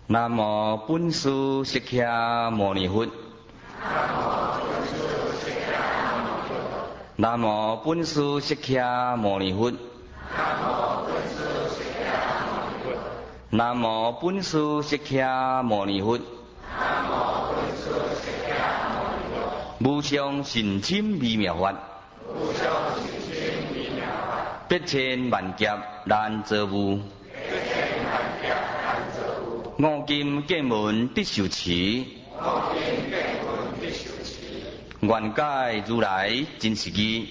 南无本师释迦牟尼佛。南无本师释迦牟尼佛。南无本师释迦牟尼佛。无上甚深微妙法，百千万劫难遭遇。五金见闻必受持，愿解如来真实义。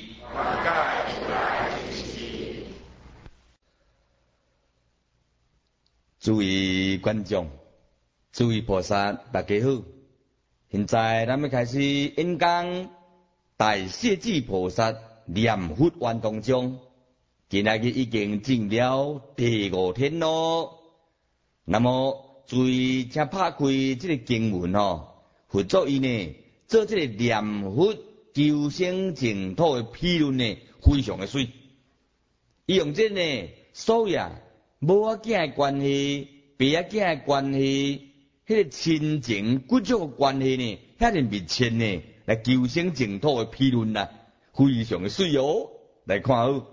诸位观众，诸位菩萨，大家好。现在咱们开始演讲大势至菩萨念佛愿当中，今仔日已经进了第5天咯。那么注意，请拍开这个经文佛祖伊呢做这个念佛求生净土的批论呢，非常的水。伊用这呢所有母仔囝的关系、爸仔囝的关系，迄个亲情骨肉的关系呢，遐尼密切呢，来求生净土的批论啦，非常的水哦。来看好，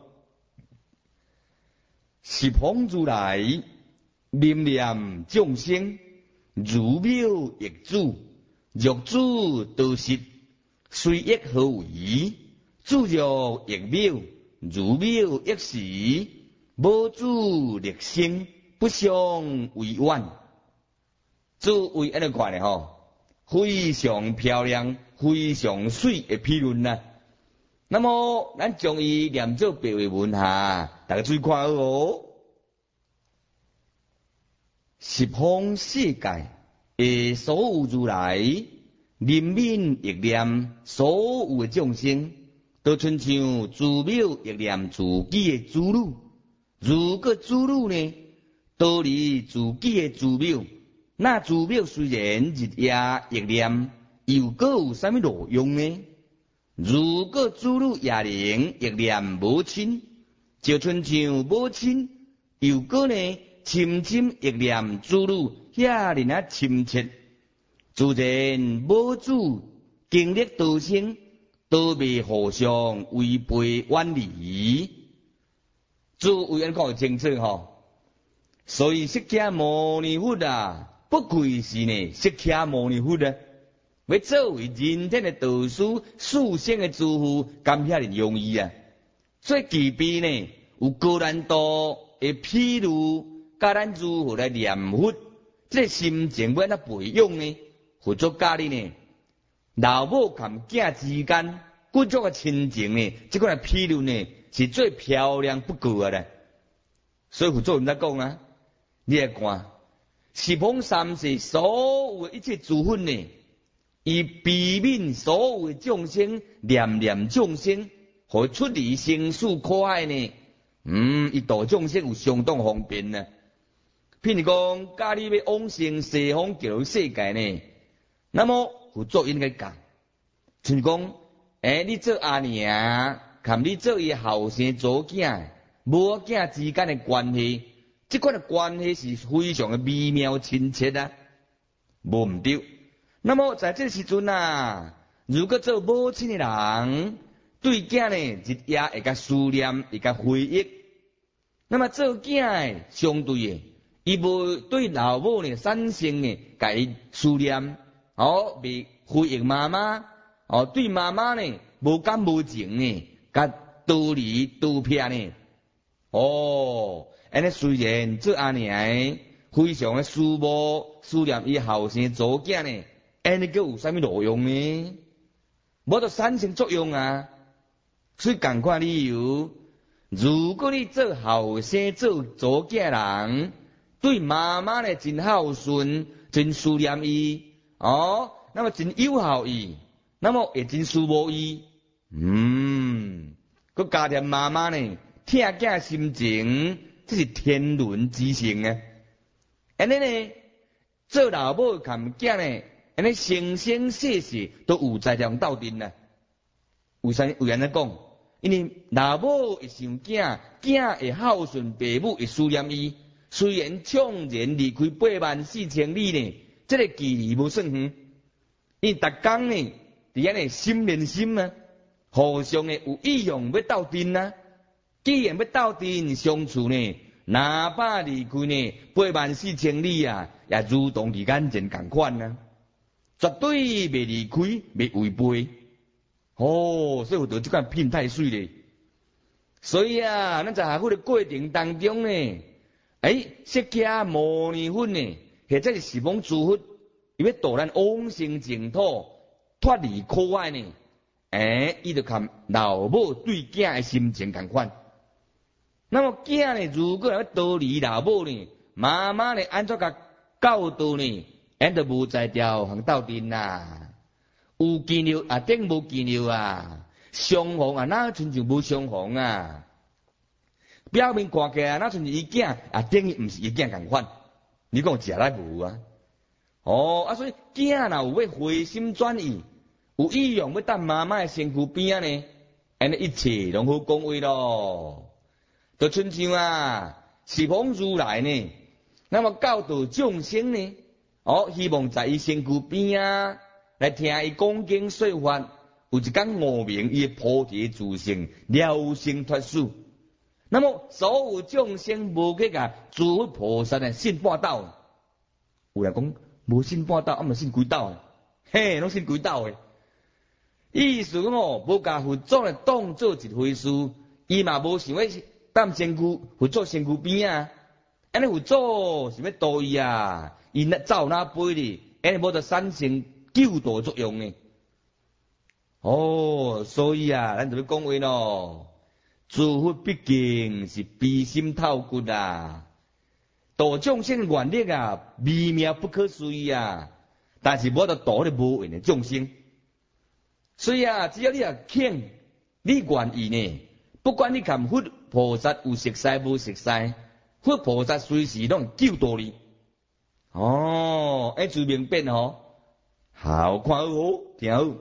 十方如来。念念众生，如妙益主，若主得实，随益何为？主若益妙，如妙益时，无主力生，不相为怨。诸位安尼看咧非常漂亮、非常水的批论啦。那么，咱将伊念做白话文下，大家注意看好哦。十方世界的所有如来，人民益念所有的众生，都亲像自妙益念自己的主女。如果主女呢，脱离自己的自妙，那自妙虽然日夜益念，又搁有啥物路用呢？如果主女夜灵益念母亲，就亲像母亲，又搁呢？深深益念主女，遐尼啊亲切，自然母子经历道生，都未互相违背远离。诸位安讲清楚所以释迦牟尼佛不愧是呢释迦牟尼佛要作为人天的导师、殊胜的诸父，甘遐尼容易最忌避呢有高难度的譬如。教咱如何来念佛，这心情要安怎培养呢？佛祖教你呢，老母含囝之间各种的亲情呢，这款的譬如呢，是最漂亮不过的。所以佛祖毋知讲你来看，十方三世所有的一切诸佛呢，以避免所有的众生，念念众生，互出离生死苦海呢，伊度众生有相当方便譬如讲，假如要往生西方极乐世界呢，那么佛祖应该讲，像讲，你做阿娘，含你做伊后生祖囝、母仔囝之间的关系，这款的关系是非常的微妙亲切无毋对。那么在这时阵如果做母亲的人，对囝呢，日夜会甲思念，会甲回忆，那么做囝的相对的。伊无对老母呢产生呢，甲伊思念，未回忆妈妈，对妈妈呢无感无情呢，甲独离独撇呢，安尼虽然做阿娘非常的思慕思念伊后生祖囝呢，安尼个有啥物路用呢？无得产生作用所以共款理由，如果你做后生做祖囝人。对妈妈呢真孝顺，真思念伊那么真友好伊，那么也真思慕伊，佮加添妈妈呢疼囝心情，这是天伦之性安尼呢，做老母含囝呢，安尼生生世世都有在两斗阵为安尼讲，因为老母会想囝，囝会孝顺爸母，会思念伊。 虽然怅然离开84000里呢，这个距离无算远，因逐工呢，伫安尼心连心啊，互相的有意用要斗阵啊。既然要斗阵相处呢，哪怕离开呢84000里啊，也如同伫眼前共款啊，绝对袂离开，袂违背。所以有到即款品太水咧。所以啊，咱在下课的过程当中呢，释迦牟尼佛呢，或者是十方诸佛，伊要导咱往生净土，脱离苦海呢，伊就看老母对囝的心情共款。那么囝呢，如果要逃离老母呢，妈妈呢安怎甲教导呢？咱就无在条行斗阵啦。有见了啊，顶无见了啊，相逢啊，哪亲像无相逢啊？表面看起来哪亲像伊囝啊，顶伊毋是伊囝共款。你讲食来无啊？所以囝若有要回心转意，有意用要等妈妈的身躯边呢，安尼一切拢好讲话咯。就亲像啊，十方如来呢，那么教导众生呢，希望在伊身躯边啊，来听伊讲经说法，有一天悟明伊菩提自性，了生脱死。那么所有众生无去甲诸佛菩萨的信半斗，有人讲无信半斗，毋信几斗嘿，拢信几斗的。意思讲无甲佛祖来当做一回事，伊嘛无想要当身躯佛祖身躯边啊，安尼佛祖是要度伊啊，伊走哪飞哩，安尼无得产生救度作用呢。所以啊，咱就要讲话咯。诸佛毕竟是悲心透骨啊，度众生愿力啊，微妙不可思议啊，但是无得度咧无缘的众生。所以啊，只要你肯，你愿意呢，不管你含佛菩萨有熟悉无熟悉，佛菩萨随时拢救度你。自明辨好看好，听好。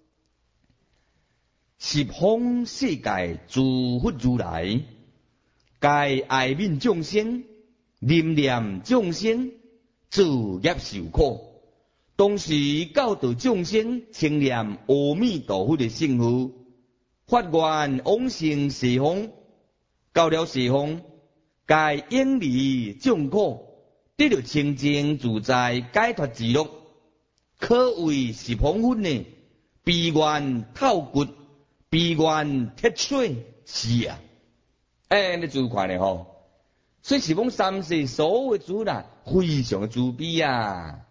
十方世界诸佛如来，皆爱悯众生，念念众生，自业受苦，同时教导众生称念阿弥陀佛的圣号，发愿往生西方。到了西方，皆远离众苦，得到清净自在解脱之乐，可谓十方佛呢，悲愿透骨，悲愿铁髓是啊。你注意看咧所以十方三世所有的主啦，非常的慈悲啊。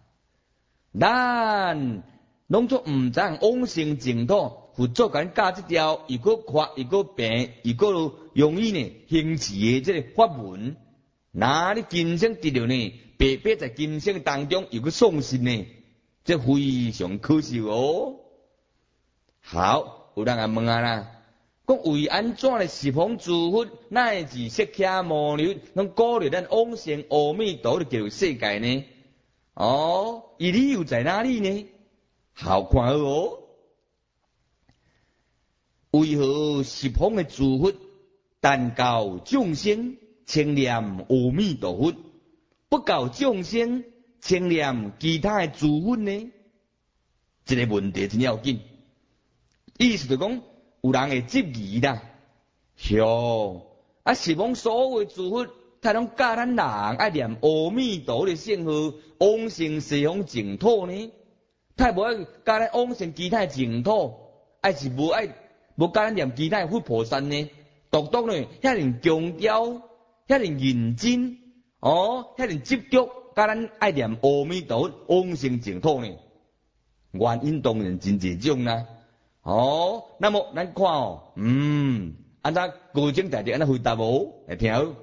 咱拢做唔知往生净土。佛祖甲咱教这条，又个快，又个平，又个容易呢，行持的这个法门，那你今生得到呢，白白在今生当中有个丧失呢，这非常可惜哦。好，有人问啦，讲为安怎的十方诸佛乃至释迦牟尼拢鼓励咱往生阿弥陀的极乐世界呢？伊理由在哪里呢？好看哦。为何十方的诸佛但教众生称念阿弥陀佛，不教众生称念其他的诸佛呢？这个问题真要紧。意思就讲，有人会质疑啦，十方所有的诸佛，他拢教咱人爱念阿弥陀佛的圣号，往生西方净土呢？他无爱教咱往生其他的净土，还是无爱？无教咱念其他佛菩萨呢，独独呢，遐尼强调，遐尼认真，遐尼执着，教咱爱念阿弥陀佛往生净土呢。原因当然真侪种啦。那么咱看安怎高僧大德安怎回答无？来听好。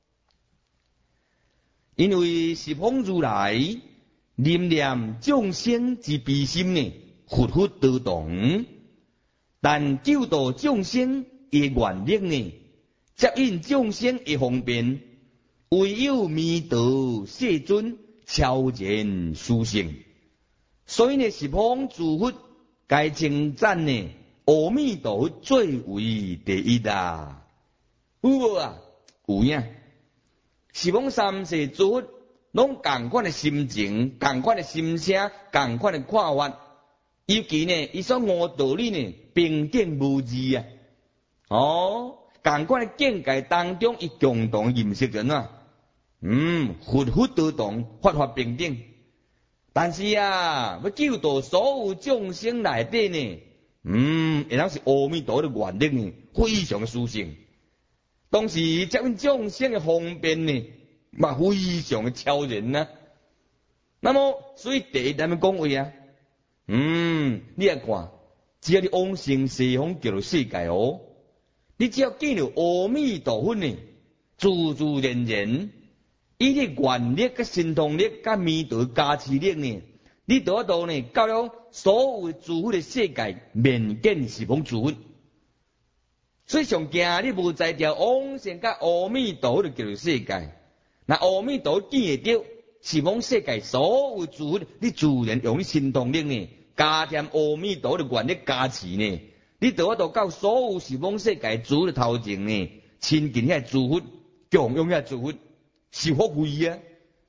因为十方如来念念众生之悲心呢，佛佛都懂。但救度众生的愿力呢，接引众生的方便，唯有弥陀世尊超然殊胜。所以呢，十方诸佛该称赞呢，阿弥陀佛最为第一啊。有无啊？有影。 是讲三世诸佛拢同款的心情、同款的心声、同款的看法，尤其呢，伊所悟道理呢，平等无异啊。同款的境界当中，伊共同认识人啊。佛佛都同，法法平等。但是啊，要救度所有众生内底呢，会当是阿弥陀的愿力呢，非常的殊胜。当时接引众生的方便呢，嘛非常的超人啊。那么，所以第一咱们讲话啊，你来看，只要你往生西方极乐世界哦，你只要见到阿弥陀佛呢，自自然然。伊的愿力、甲神通力、甲弥陀加持力呢，你得到呢，到了所有诸佛的世界，面见十方诸佛。所以上惊你无在条往生甲阿弥陀的极乐世界，那阿弥陀见会到十方世界所有诸佛，你自然用你神通力呢，加添阿弥陀的愿力加持呢，你得到所有十方世界诸佛的头前呢，亲近遐诸佛，供养遐诸佛。是福慧啊！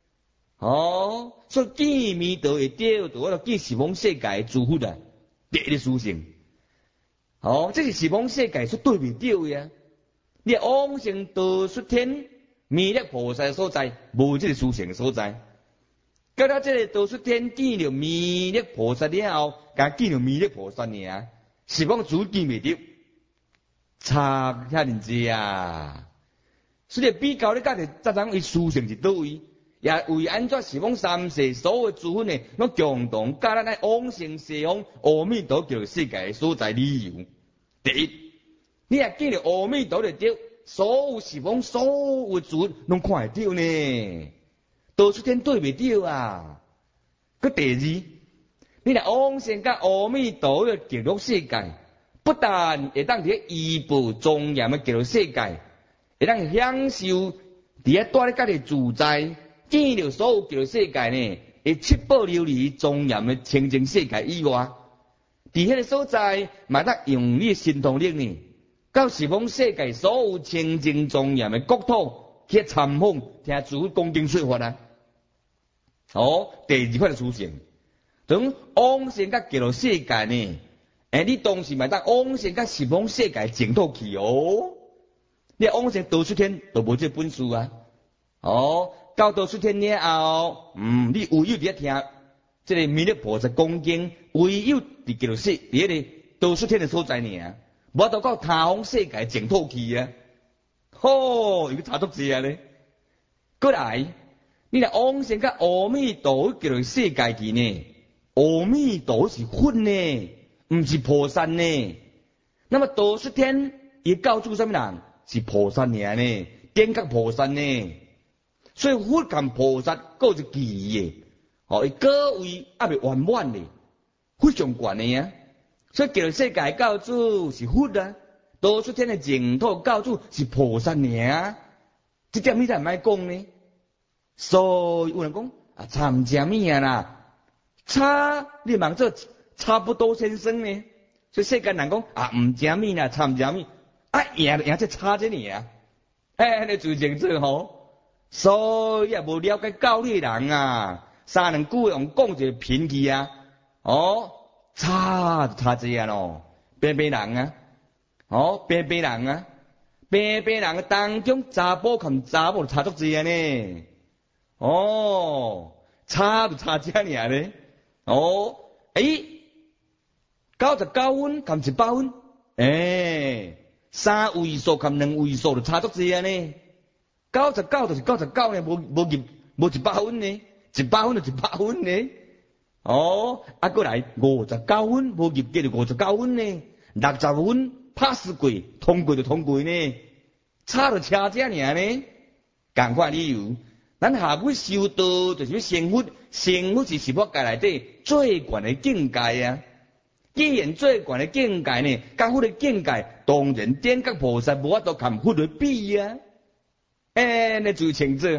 所以见弥陀会到，就我见十方世界诸佛啊，第一殊胜。这是十方世界所对袂到的啊！你往生道出天弥勒菩萨所在，无这个殊胜的所在。到了这个道出天见了弥勒菩萨了后，甲见了弥勒菩萨尔，十方诸见袂到，差遐尼济啊！所以比较你家己杂种伊殊胜是倒位，也为安怎十方三世所有诸佛呢，拢共同甲咱来往生西方阿弥陀极乐世界的所在理由。第一，你也见到阿弥陀的着，所有十方所有诸佛拢看会到呢，道出天对袂到啊。佮第二，你来往生甲阿弥陀的极乐世界，不但会当伫依报庄严的极乐世界。会当享受伫遐住咧家己自在，见到所有极乐世界呢，会七宝琉璃庄严的清净世界以外，伫迄个所在，嘛当用你神通力呢，到十方世界所有清净庄严的国土去参访，听诸佛讲经说法啊。第二款的出现，从往生甲极乐世界呢，你当时嘛当往生甲十方世界净土去哦。你往生道出天都无这本事啊！到道出天了后，你唯有伫遐听这个弥勒菩萨讲经，唯有伫极乐世伫迄个道出天的所在尔，无到他方世界净土去啊！伊个差足济啊咧！过来，你来往生甲阿弥陀极乐世界去呢？阿弥陀是佛呢，毋是菩萨呢。那么道出天伊教主什么人？是菩萨尔呢，点觉菩萨呢，所以佛跟菩萨各是奇异的，伊各位还未圆满呢，非常悬的啊。所以极乐世界教主是佛啊，道出天的净土教主是菩萨尔，这点你才唔爱讲呢。所以有人讲差唔正物啊啦，差你忙做差不多先生呢，所以世间人讲唔正物啦，差唔正物。赢这差这呢啊！你最清楚吼，所以无了解教理的人啊，三两句用讲一个偏去啊，差就差这样咯，白人啊，白人啊，白人当中查甫跟查某差足济啊呢，差就差这样呢，99分跟100分，3位数跟2位数就差足济啊呢，99就是99呢，无100分呢，100分就100分呢。过来59分，无入格就59分呢，60分pass过，通过就通过呢，差就差这尔呢。同款理由，咱下尾修道就是要成佛，成佛是佛界内底最悬的境界啊。既然最悬的境界呢，甲佛的境界，当然点觉菩萨无法度跟佛来比啊。你最清楚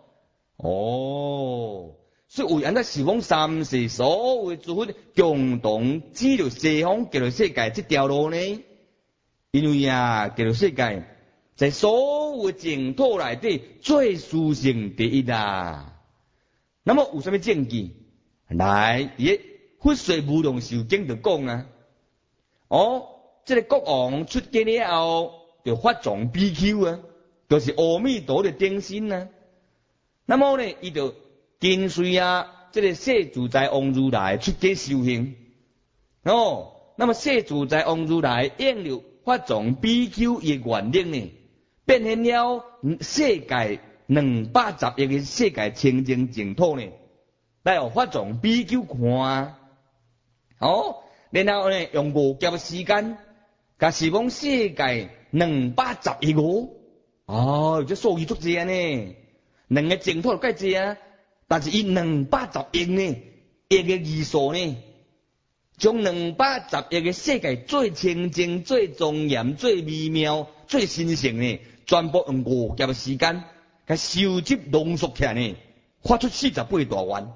吼。所以为安那十方三世所有诸佛共同指着西方极乐世界这条路呢？因为极乐世界在所有净土内底最殊胜第一啦。那么有什么证据？来，伊佛说无量寿经就讲啊，这个国王出家了后，就发藏比丘啊，就是阿弥陀的顶身啊。那么呢，伊就跟随啊，这个世自在王如来出家修行。那么世自在王如来应了发藏比丘的愿力呢，变现了世界210亿个世界清净净土呢，来互发藏比丘看。然后呢，用5劫的时间，甲西方世界210亿个，这数字足济呢。2个净土就介济啊，但是伊210亿呢，亿个字数呢，将210亿个世界最清净、最庄严、最美妙、最神圣呢，全部用5劫的时间，甲收集浓缩起来呢，发出48大愿。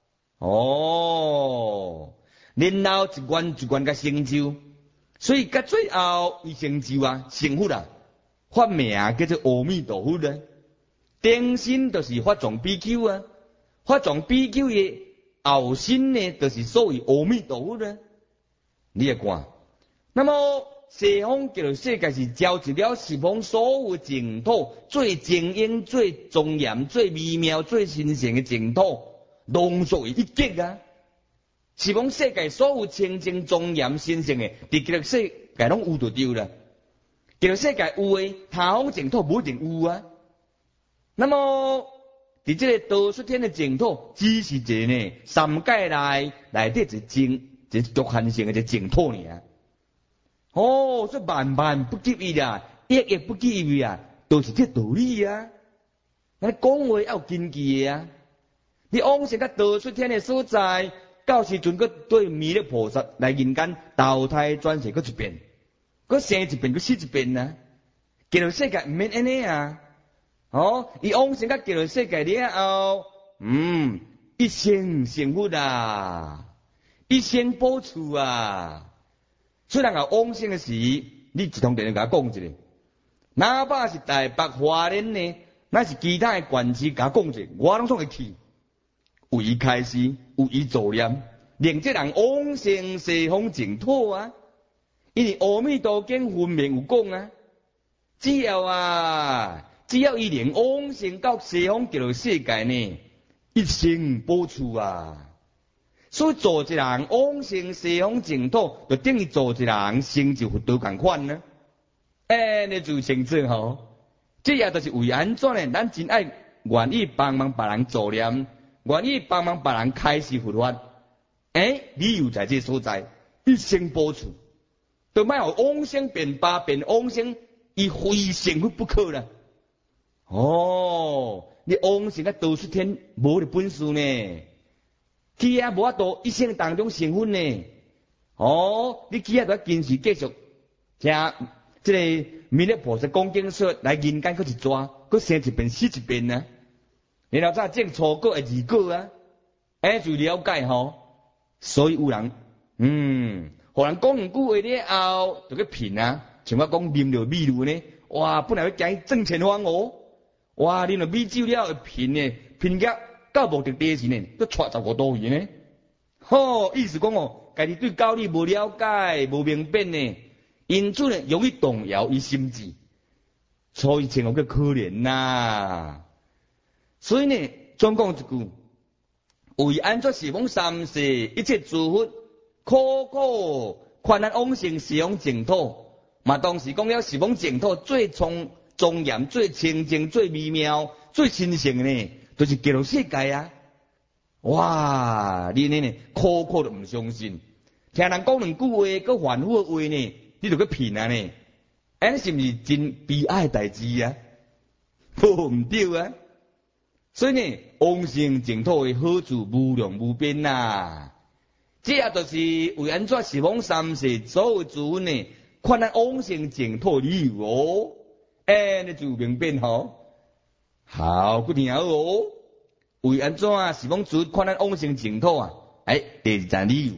然后一关一关甲成就，所以甲最后伊成就啊，成佛啊，发名叫做阿弥陀佛啊。顶身就是发藏比丘啊，发藏比丘的后身呢，就是所谓阿弥陀佛啊。你来看，那么西方极乐世界是召集了十方所有净土最精英、最庄严、最美妙、最神圣的净土，浓缩为一极啊。十方世界所有清净庄严神圣的，伫极乐世界拢有就对啦。极乐世界有诶，他方净土不一定有啊。那么，伫这个道出天的净土，只是一个呢三界内底一局限性的一个净土呢。这万万不及伊啦，亿亿不及伊啊，都是这道理啊。咱讲话要有根据啊。你往生甲道出天的所在，到时阵佫对弥勒菩萨来人间投胎转世佫一遍，佫生一遍，佫死一遍啊。极乐世界唔免安尼啊。伊往生甲极乐世界了后，一生成佛啊，一生补处啊。虽然啊往生的时，你一通电话甲我讲一下，哪怕是台北花莲呢，乃是其他的县市甲我讲一下，我拢总会去。为伊开示，为伊助念，令这人往生西方净土啊。因为阿弥陀经分明有讲啊，只要伊能往生到西方极乐世界呢，一生补处啊。所以做一人往生西方净土，就等于做一人成就佛道同款呢。你就成就吼，这也就是为安怎呢？咱真爱愿意帮忙别人助念，愿意帮忙别人开示佛法。理由在这所在，一生补处，就莫有往生变八变往生，伊非成佛不可啦。你往生甲道出天无的本事呢，去无法度一生当中成佛呢。你去都要坚持继续听这个弥勒菩萨讲经说来人间佫一抓，佫生一遍死一遍啊。然后再种初果的二果啊，就了解吼。所以有人互人讲两句话了后，就去骗啊，像我讲啉着米露呢，哇，本来要惊挣钱方哇，啉了米酒了会骗呢，骗甲到目的地时呢，都带15多元呢。意思讲家己对教理无了解、无明白呢，因此呢容易动摇伊心智，所以千万个可怜呐。所以呢，总讲一句，为安怎十方三世一切诸佛苦苦劝咱往生西方净土，嘛当时讲了十方净土最庄严、最清净、最美妙、最神圣的呢，就是极乐世界啊！哇，你呢苦苦都唔相信，听人讲两句话，佮反复的话呢，你就去骗啊呢？是不是真悲哀代志啊？唔对啊！所以呢，往生净土的好处无量无边呐。这也就是为安怎十方三世所有诸佛呢，劝咱往生净土理由哦。你就明白吼。好，佮听好哦。为安怎十方诸佛劝咱往生净土啊？第二站理由。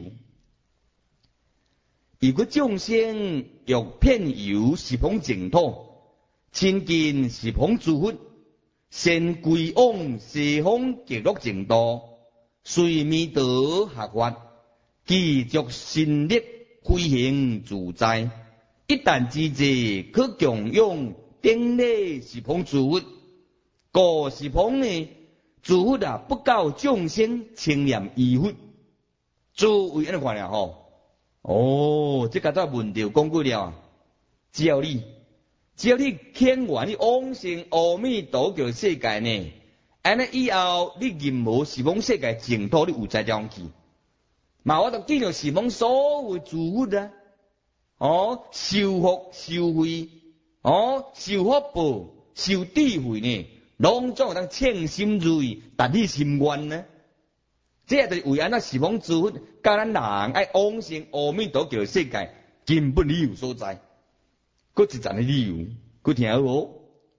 如果众生欲遍游十方净土， 亲近十方诸佛，先归往西方极乐净土，随弥陀学法，继续心力飞行自在。一旦之际，可供养顶礼十方诸佛，故十方呢诸佛啊，不教众生称念依佛。诸位安尼看了吼，哦，这个都问题讲过了，只要你肯愿你往生阿弥陀佛世界呢，安尼以后你任何十方世界净土你有才将去，嘛我都见到十方所有诸佛啊，哦，受福受惠，哦，受福报受智慧呢，拢总有当称心如意，达你心愿呢。这就是为安那十方诸佛，教咱人爱往生阿弥陀佛世界根本理由所在。搁一层的理由，搁听好无？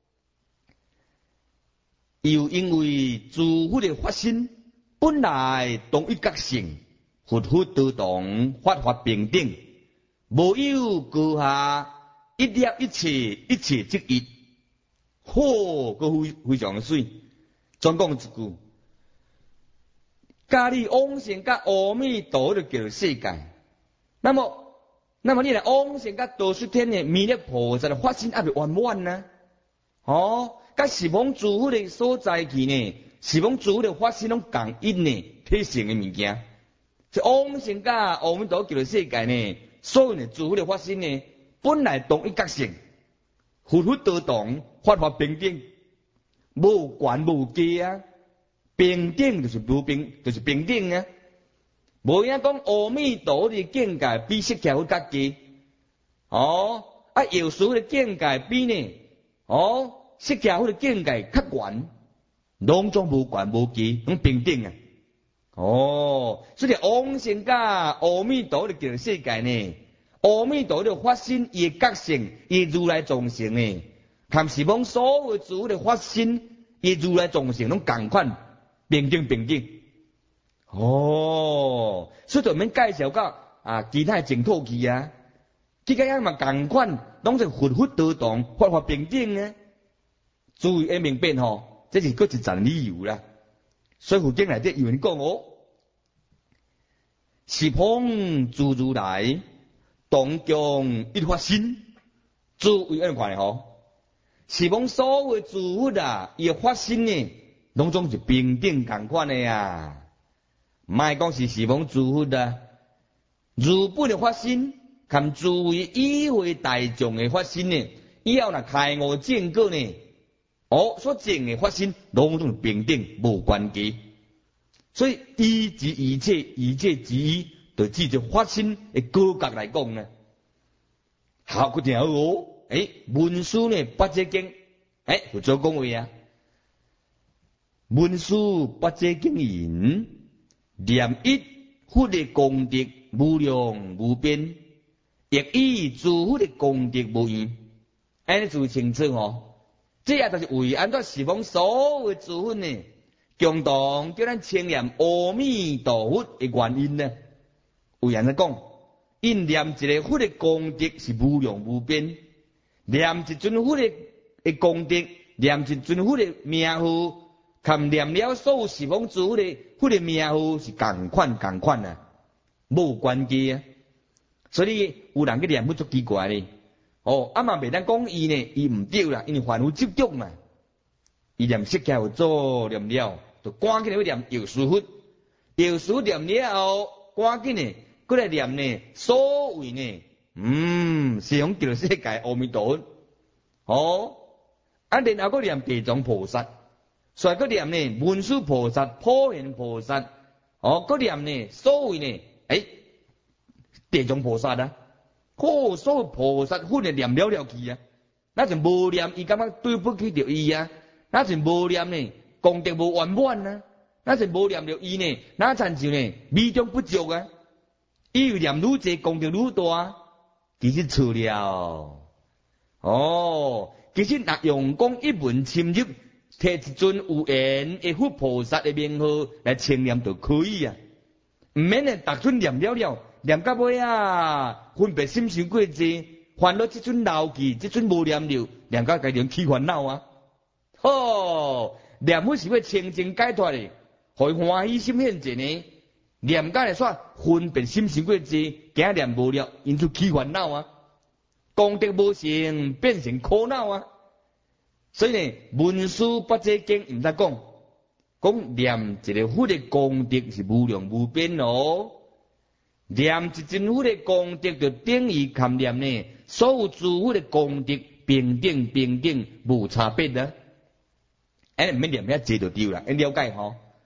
又因为诸佛的法身本来同一觉性，佛佛都同，法法平等，无有高下，一念一切，一切即一。嚯，搁非常水。总讲一句。假你往生到阿弥陀佛世界，那么你来往生到多出天的弥勒菩萨的法身还未圆满呢？哦，甲十方诸佛的所在去呢，十方诸佛的法身拢共一呢，体性的物件。这往生到阿弥陀佛的世界呢，所有的诸佛的法身呢，本来同一觉性，佛佛都同，法法平等，无悬无低啊。平等就是无平，就是平等啊！无影讲阿弥陀的境界比释迦佛较低，哦，啊，耶稣的境界比呢，哦，释迦佛的境界较悬，拢总无悬无低，拢平等啊！哦，所以往生到阿弥陀的世界呢，阿弥陀的法身伊的觉性，伊如来众生呢，含十方所有诸佛的法身，伊如来众生拢共款。平等，哦，所以就免介绍到其他净土去啊，其他样嘛共款，拢是佛佛都同，法法平等啊。注意要明白吼，这是搁一层理由啦。所以佛经内底有人讲哦，十方诸如来同共一法身，注意安尼看吼，十方所有诸佛啊，伊法身呢。拢总是平等共款的呀，莫讲是十方诸佛啊，如本的法身，含诸位以会大众的法身呢，以后若开悟正果呢，哦，所证的法身，拢总是平等无关系。所以一即一切，一切即一，就指着法身的高格来讲呢。好，佢听好哦，文殊呢八节经，就做讲话啊。文殊八节经言，念一佛的功德无量无边，亦以诸佛的功德无异。安尼注意清楚哦，这也就是为安怎十方所有诸佛呢，共同叫咱称念阿弥陀佛的原因呢。为安怎讲？因念一个佛的功德是无量无边，念一尊佛的功德，念一尊佛的名号。含念了所有十方诸佛的名号是共款啊，无关系啊。所以有人去念佛足奇怪咧，哦，嘛袂当讲伊呢，伊唔对啦，因为凡夫执着嘛。伊念释迦佛祖念了，就赶紧去念药师佛，药师念了后，赶紧呢，过来念呢，所谓呢，西方极乐世界阿弥陀佛，哦，然后过念地藏菩萨。所以个念呢，文殊菩萨、普贤菩萨，哦，个念呢，所谓呢，地藏菩萨啊，所有菩萨分的念了去啊，那就无念，伊感觉对不起着伊啊，那就无念呢，功德无圆满啊，那就无念着伊呢，那参像呢，美中不足啊，伊有念愈济，功德愈大，其实错了，哦，其实若用功一门深入。摕一尊有缘的佛菩萨的名号来称念就可以啊，唔免呢，逐尊念了，念到尾啊，分别心伤过济， 烦恼这阵老气，这阵无念了，念到家己起烦恼啊！念佛是要清净解脱的，互伊欢喜心现前呢。念到来煞分别心伤过济，惊念无了，因就起烦恼啊！功德无成，变成苦恼啊！所以呢，文殊八戒经毋知讲念一个佛的功德是无量无边哦。念一尊佛的功德，就等于含念呢所有诸佛的功德平等无差别的。免念遐济就对啦，了解吼。